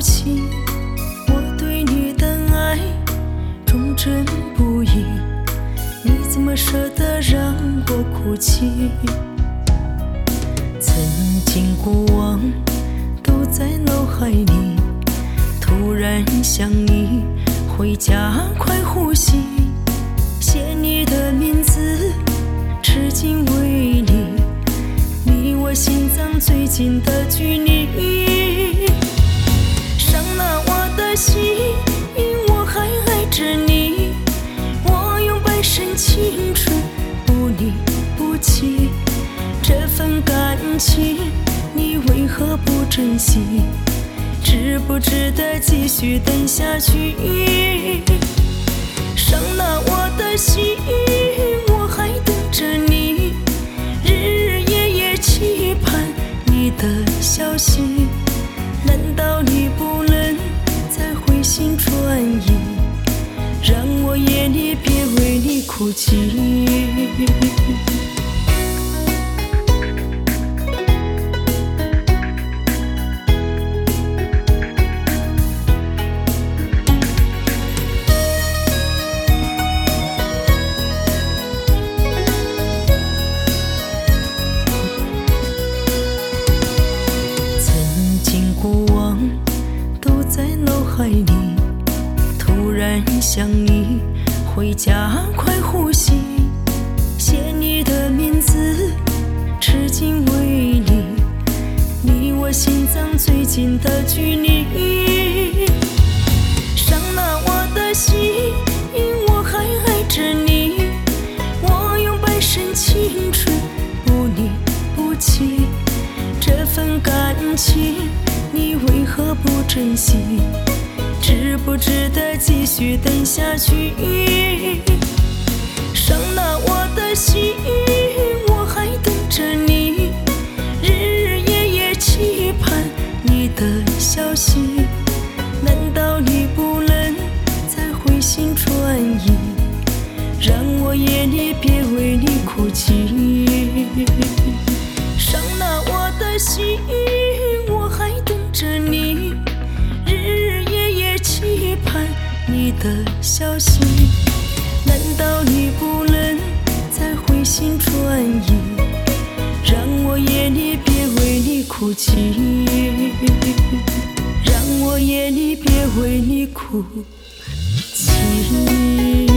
泣。我对你的爱忠贞不移，你怎么舍得让我哭泣？曾经过往都在脑海里，突然想你会加快呼吸。写你的名字，至今为你，你我心脏最近的距离。伤了我的心，因我还爱着你，我用半生青春不离不弃。这份感情你为何不珍惜？值不值得继续等下去？伤了我的心，我还等着你，日日夜夜期盼你的消息。难道你不能再回心转意，让我夜里别为你哭泣？海里突然想你会加快呼吸。写你的名字，至今为你，你我心脏最近的距离。伤了我的心，因我还爱着你，我用半生青春不离不弃。这份感情你为何不珍惜？值不值得继续等下去？伤了我的心，我还等着你，日日夜夜期盼你的消息。难道你不能再回心转意，让我夜里别为你哭泣？伤了我的心，我还等着你，期盼你的消息。难道你不能再回心转意，让我夜里别为你哭泣？让我夜里别为你哭泣。